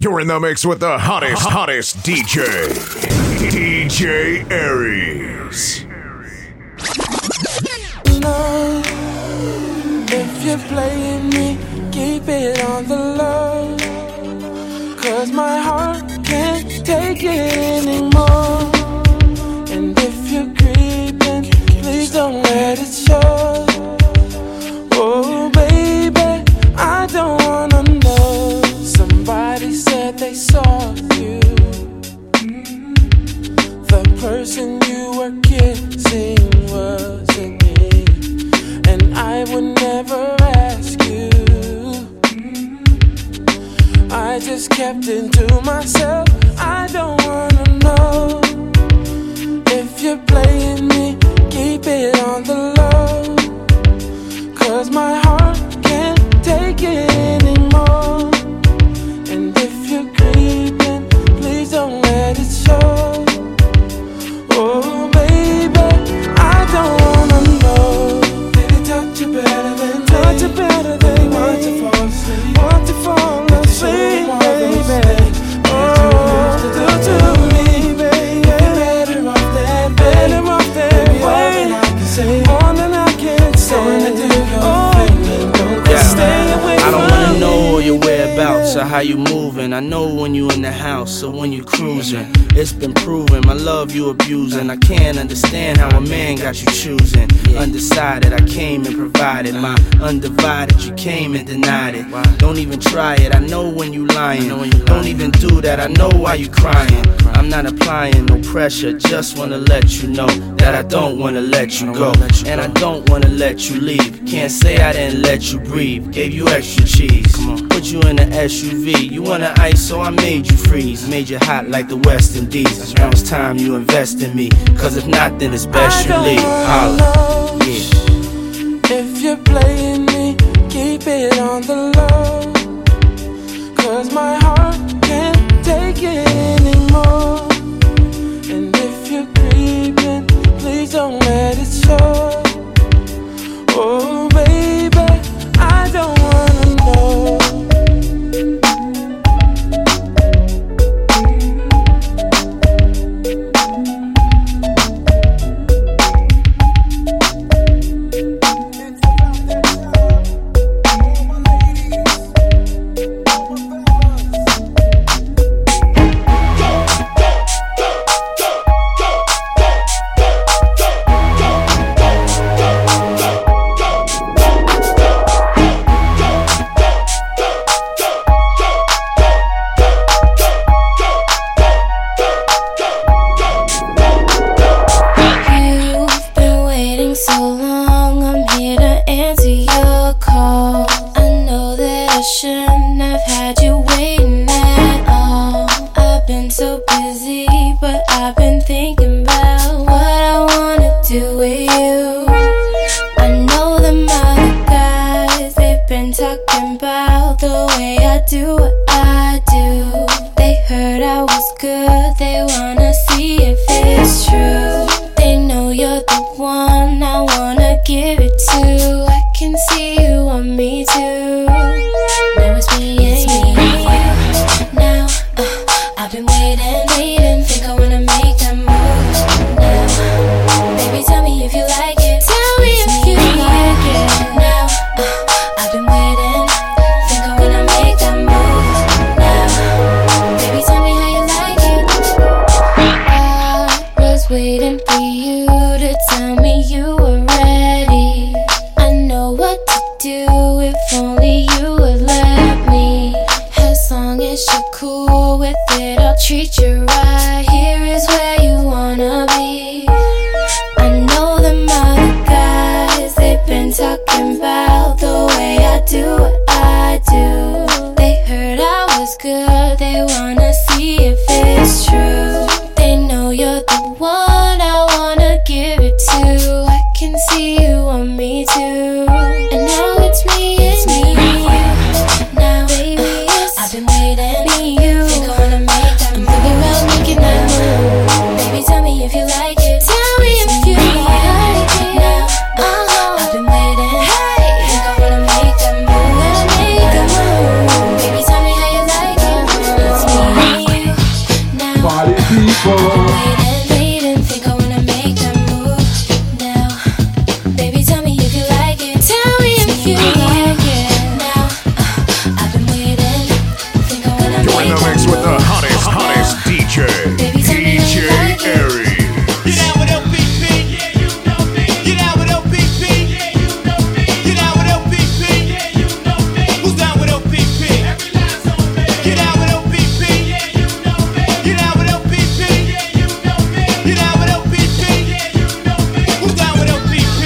You're in the mix with the hottest DJ, DJ Aries. No, if you're playing me, keep it on the low. 'Cause my heart can't take it anymore. And if you're creeping, please don't let it show. Oh baby, I don't wanna know. Somebody said they saw you. The person you were kissing wasn't me, and I would never ask you. I just kept it to myself. I don't wanna know. If you're playing me, keep it on the low. 'Cause my heart can't take it anymore. And if you're creeping, please don't let it show. Oh baby, I don't wanna know. Did he touch you better than me? Touch you better than me. Want to fall asleep? Want to fall asleep, baby? Oh, do to me, baby. You're better off that way. More than I can say. More than I can say. I don't wanna know all your whereabouts or how you moving. I know when you in the house or when you cruising. It's been proven, my love you abusing. I can't understand how a man got you choosing. Undecided, I came and provided. My undivided, you came and denied it. Don't even try it, I know when you lying. Don't even do that, I know why you crying. I'm not applying no pressure, just wanna let you know that I don't wanna let you go. And I don't wanna let you leave. Can't say I didn't let you breathe. Gave you extra cheese, put you in an SUV. You wanna ice, so I made you freeze. Made you hot like the West Indies. Now it's time you invest in me, 'cause if not, then it's best you leave. Holla. Yeah. If you're playing me, keep it on the low. 'Cause my heart can't take it anymore. And if you're creeping, please don't let it show. Oh baby, I don't wanna know. mix with the hottest DJ, DJ Aries. Get down with LPP. Yeah, you know me. Get down with LPP. Yeah, you know me. Get down with LPP. Yeah, you know me. Who's down with LPP? Every line's on me. Get down with LPP. Yeah, you know me. Get down with LPP. Yeah, you know me. Get down with LPP. Yeah, you know me. Who's down with LPP?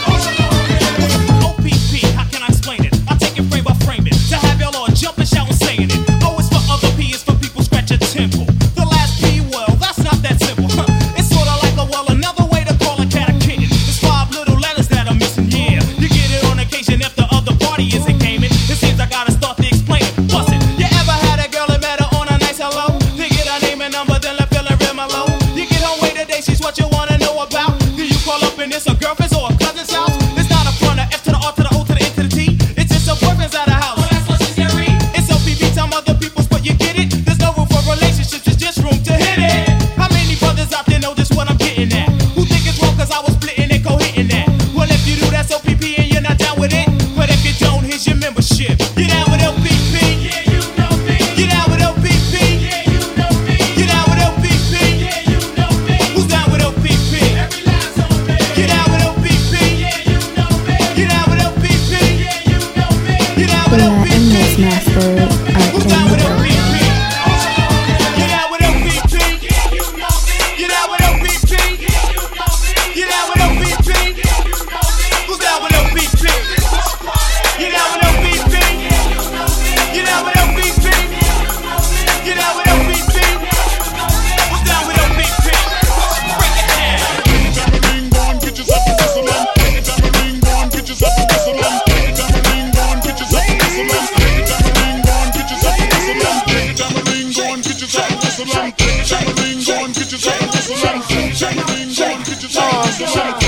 OPP, how can I explain it? I'll take it frame by frame it. To have y'all all jump and shout and saying it. O is for other, P is for people scratch a temple. The last P, well, that's not that simple. It's sorta like a well, another way to call a cat a kitten. There's 5 little letters that are missing, yeah. You get it on occasion if the other party isn't gaming. It seems I gotta start to explain it. Bust it. You ever had a girl that met her on a nice hello? You get her name and number, then left feeling real mellow. You get her way today, she's what you wanna know about. Do you call up and it's a girlfriend's or a cousin's house? It's not a front, a F to the R to the O to the N to the T. It's just a boyfriend's at a house. Well, that's what she's hearing. It's OPP, time other people's, but you get it. There's no room for relationships, it's just room to hit it. How many brothers out there know just what I'm getting at? Who think it's wrong cause I was splitting and co-hitting that? Well, if you do, that's OPP and you're not down with it. But if you don't, here's your membership. Get down with LPP. Yeah, you know me. Get down with LPP. Yeah, you know me. Get down with LPP. Yeah, you know me. Who's down with LPP? Every line's on me. Get down with LPP. Yeah, you know me. Get down with LPP. Yeah, you know me. Get down with Hola, LPP. en Mixmaster Who's down with Art LPP? Get down with LPP. Yeah, you know me. Get down with LPP. Yeah, you know me. Get down with LPP. Yeah, you know me. Who's down with LPP? Get down with LPP. Yeah, you know me. Get down with LPP. Get down with LPP. Who's down with LPP? Break it down. Tambourine, go and get yourself a whistle on. Tambourine, go and get yourself a whistle on. Tambourine, go and get yourself a whistle on. Tambourine, go and get yourself a whistle on. Tambourine, go and get yourself a whistle on. Tambourine, go and get yourself a whistle on. Tambourine, go and get yourself a whistle on.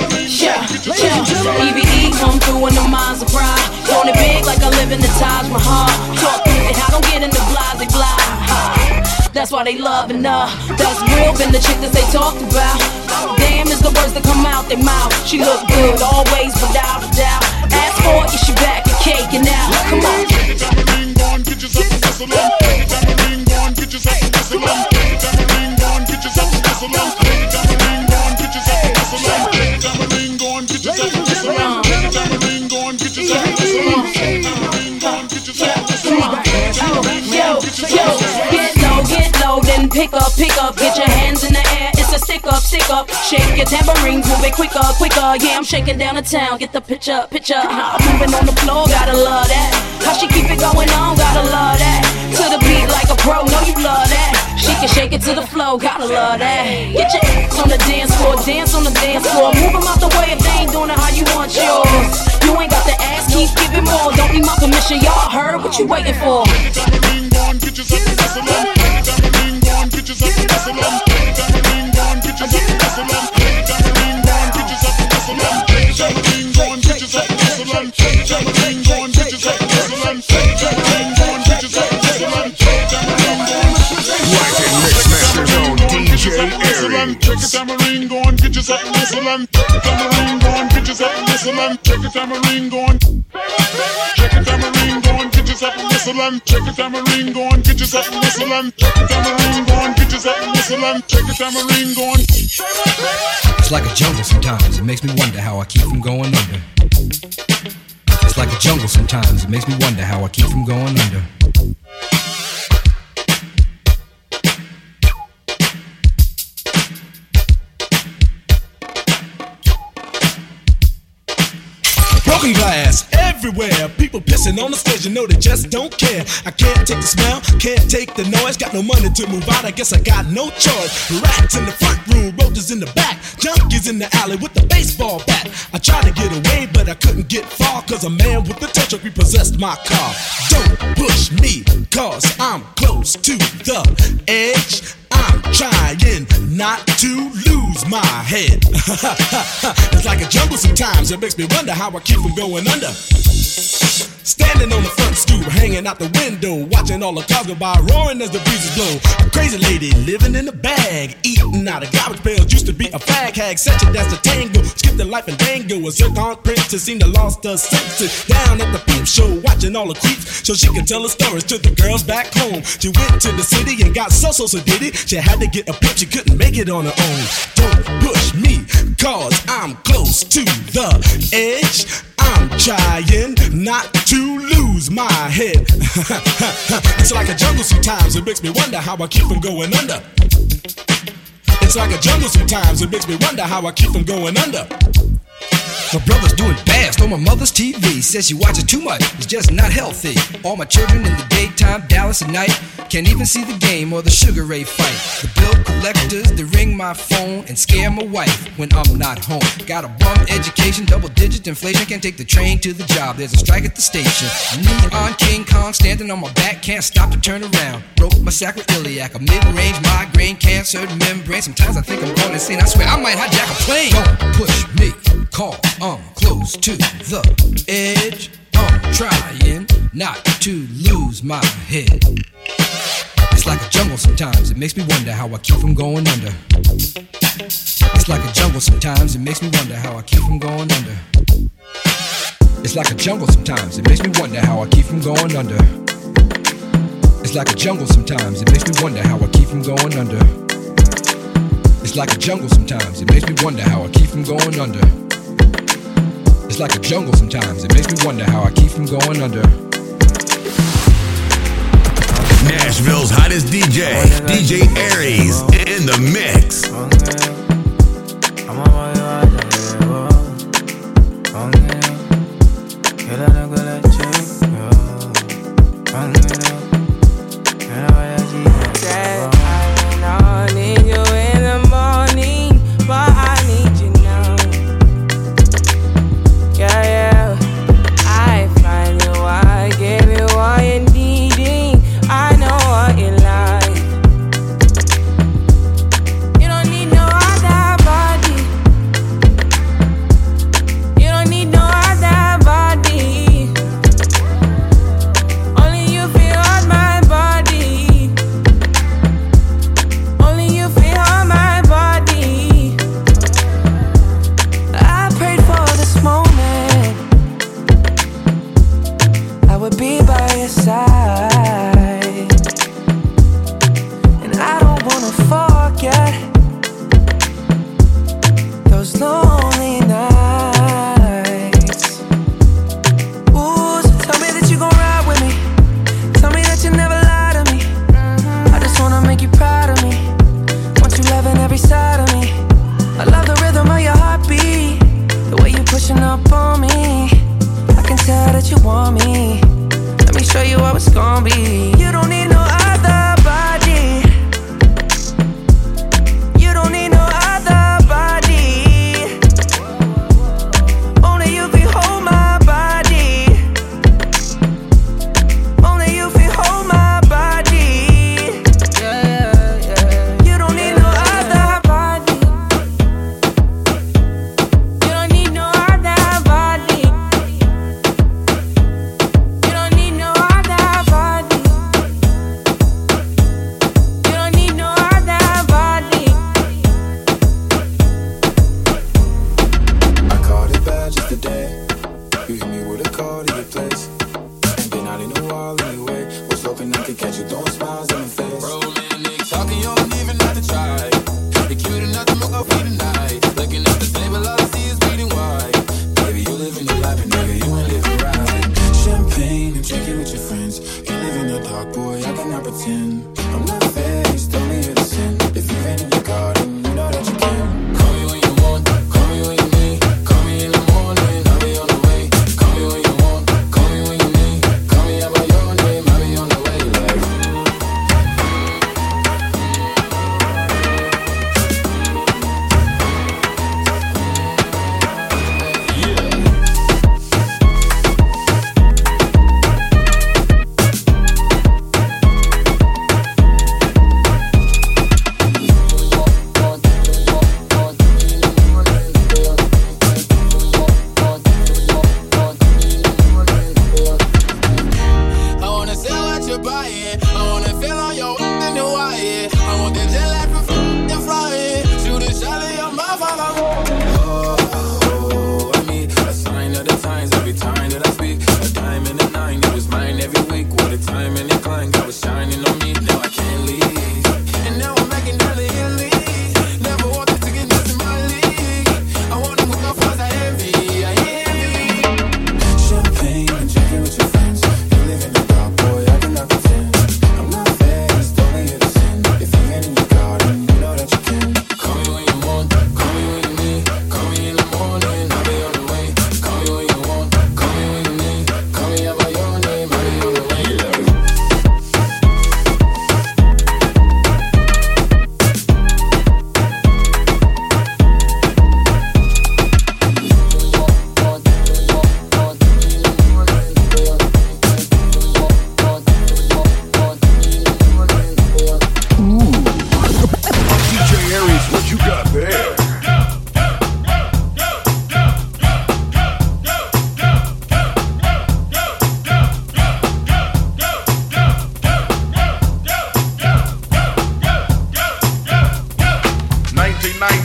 EVE come through in the minds of pride. Doing it big like I live in the Taj Mahal. Talk through it, I don't get in the blase blah. That's why they loving her. That's real, been the chick that they talked about. Damn is the words that come out their mouth. She look good always, without a doubt. Ask for it, she back and caking out. Come on. Tambourine, go and get yourself a whistle on. Tambourine, go and get yourself a whistle on. Tambourine, go and get yourself a whistle on. Tambourine, go and get yourself a whistle on. Tambourine, go and get yourself a whistle on. Tambourine, go and get yourself a whistle on. Tambourine, go and get yourself a whistle on. Get low, then pick up, get your hands in the air, it's a stick up, shake your tambourines, move it quicker, yeah, I'm shaking down the town, get the picture, moving on the floor, gotta love that, how she keep it going on, gotta love that, to the beat like a pro, know you love that, she can shake it to the flow, gotta love that, get your ass on the dance floor, dance on the dance floor, move them out the way if they ain't doing it how you want yours, you ain't got to ask, keep giving more, don't need my permission, y'all heard, what you waiting for? Tambourine, go and get yourself a whistle on. Tambourine, go and get yourself a whistle on. Tambourine, go and get yourself a whistle on. Tambourine, go and get yourself a whistle on. Tambourine, go and get yourself a whistle on. Tambourine, go and get yourself a whistle on. Tambourine, go and get yourself a whistle on. Tambourine, go and Latin Mixmaster's own DJ Aries. Take a tambourine, go and get yourself a whistle on. Tambourine, go and get yourself a whistle on. Take a tambourine, go and take a tambourine, go and get yourself a whistle on. Take a tambourine, go and get yourself a whistle on. Tambourine, go and get yourself a whistle on. Take a tambourine, go and. It's like a jungle sometimes, it makes me wonder how I keep from going under. It's like a jungle sometimes, it makes me wonder how I keep from going under. Broken glass everywhere, people pissing on the stage, you know they just don't care. I can't take the smell, can't take the noise, got no money to move out, I guess I got no choice. Rats in the front room, roaches in the back, junkies in the alley with the baseball bat. I tried to get away, but I couldn't get far, cause a man with a tow truck repossessed my car. Don't push me, cause I'm close to the edge. I'm trying not to lose my head. It's like a jungle sometimes, it makes me wonder how I keep from going under. Standing on the front stoop, hanging out the window, watching all the cars go by, roaring as the breezes blow. A crazy lady living in a bag, eating shooting out of garbage pails. Used to be a fag hag, such a that's a tango. Skipped the life and dango. A zircon princess seemed to lost her senses. Down at the peep show, watching all the creeps, so she could tell her stories to the girls back home. She went to the city and got so did it. She had to get a pimp, she couldn't make it on her own. Don't push me, cause I'm close to the edge. I'm trying not to lose my head. It's like a jungle sometimes, it makes me wonder how I keep from going under. It's like a jungle sometimes, it makes me wonder how I keep from going under. My brother's doing fast on my mother's TV. Says she watches too much, it's just not healthy. All my children in the daytime, Dallas at night. Can't even see the game or the Sugar Ray fight. The bill collectors, they ring my phone and scare my wife when I'm not home. Got a bum education, double-digit inflation. Can't take the train to the job, there's a strike at the station. Neon King Kong standing on my back, can't stop to turn around. Broke my sacroiliac, a mid-range migraine, cancer membrane. Sometimes I think I'm going insane, I swear I might hijack a plane. Don't push me, call, I'm close to the edge. I'm trying not to lose my head. It's like a jungle sometimes, it makes me wonder how I keep from going under. It's like a jungle sometimes, it makes me wonder how I keep from going under. It's like a jungle sometimes, it makes me wonder how I keep from going under. It's like a jungle sometimes, it makes me wonder how I keep from going under. It's like a jungle sometimes, it makes me wonder how I keep from going under. It's like a jungle sometimes, it makes me wonder how I keep from going under. Nashville's hottest DJ, DJ Aries, in the mix.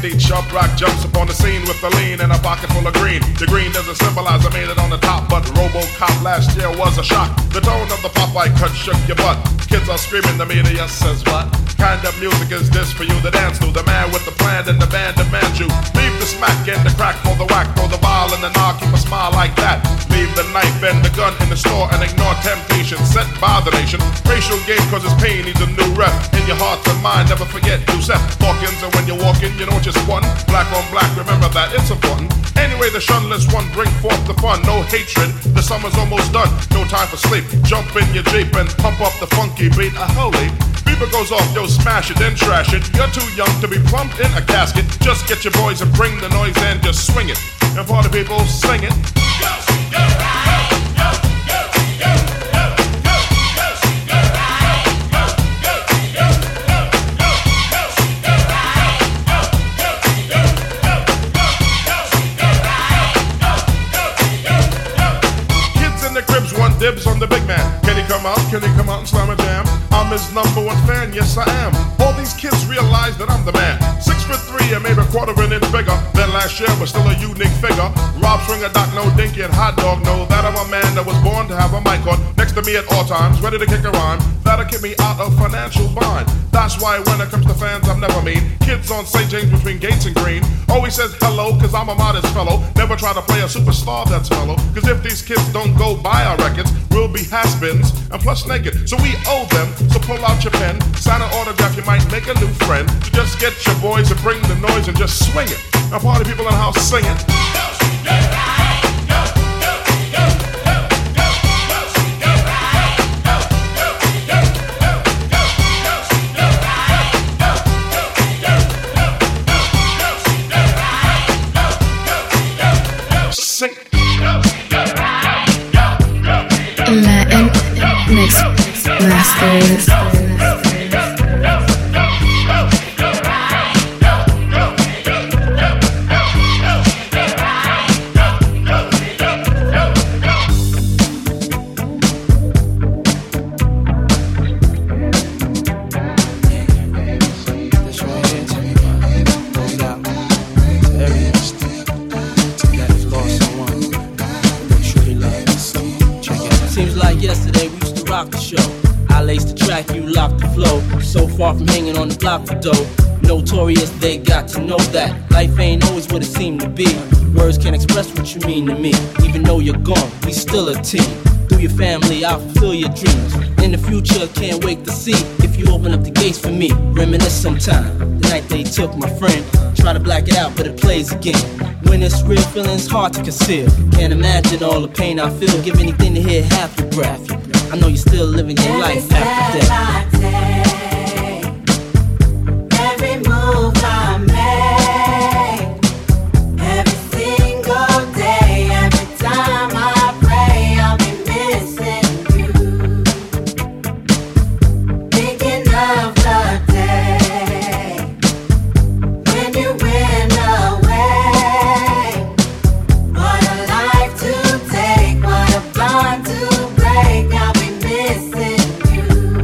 teacher. Black jumps upon the scene with a lean and a pocket full of green. The green doesn't symbolize I made it on the top, but RoboCop last year was a shock. The tone of the Popeye cut shook your butt. Kids are screaming, the media says what? Kind of music is this for you to dance to? The man with the plan and the band demands you. Leave the smack and the crack for the whack, throw the ball in the knock, keep a smile like that. Leave the knife and the gun in the store and ignore temptation set by the nation. Racial game cause it's pain needs a new rep. In your heart and mind, never forget Giuseppe Hawkins. And when you're walking, you know just one. Black on black, remember that, it's important. Anyway, the shunless one bring forth the fun. No hatred, the summer's almost done. No time for sleep, jump in your Jeep and pump up the funky beat. Holy beeper goes off, yo, smash it, then trash it. You're too young to be plumped in a casket. Just get your boys and bring the noise and just swing it. And party people, sing it. Go, go, go, go, go, go, go, go, go, go, go, go, go. Kids in the cribs want dibs on the big man. Can he come out? Can he come out and slam a jam? I'm his number one fan, yes I am. All these kids realize that I'm the man. 6'3" and maybe a quarter an inch bigger than last year, but still a unique figure. Rob Swinger, Doc, no Dinky, and Hot Dog know that I'm a man that was born to have a mic on next to me at all times, ready to kick a rhyme that'll keep me out of financial bind. That's why when it comes to fans, I'm never mean. Kids on St. James between Gates and Green always says hello, cause I'm a modest fellow. Never try to play a superstar that's mellow, cause if these kids don't go buy our records, we'll be has-beens and plus naked. So we owe them, so pull out your pen, sign an autograph, you might make a new friend. So just get your boys and bring the noise and just swing it. Now party people in the house sing it. Sing it. Latin mix masters. Yesterday we used to rock the show. I laced the track, you locked the flow. So far from hanging on the block for dough. Notorious, they got to know that life ain't always what it seemed to be. Words can't express what you mean to me. Even though you're gone, we still a team. Through your family, I'll fulfill your dreams. In the future, can't wait to see if you open up the gates for me. Reminisce sometime, the night they took my friend. Try to black it out, but it plays again. When it's real, feeling's hard to conceal. Can't imagine all the pain I feel. Give anything to hear half your breath. I know you're still living your life after death. Every move I make, every single day, every time I pray, I'll be missing you. Thinking of the day when you went away. What a life to take, what a bond to break. I'll be missing you.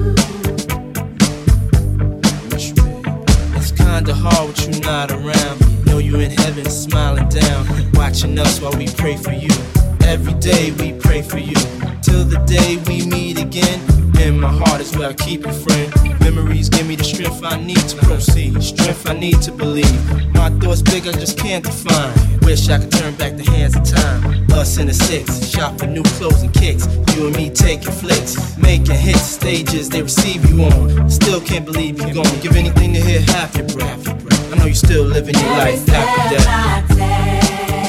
It's kinda hard with you not around. Know you in heaven smiling down, watching us while we pray for you. Every day we pray for you, till the day we meet again. In my heart is where I keep you, friend. Memories give me the strength I need to proceed, strength I need to believe. My thoughts big, I just can't define. Wish I could turn back the hands of time. Us in the six, shop for new clothes and kicks. You and me taking flicks, making hits, stages they receive you on. Still can't believe you're gone. Give anything to hear half your breath. I know you're still living your life after death.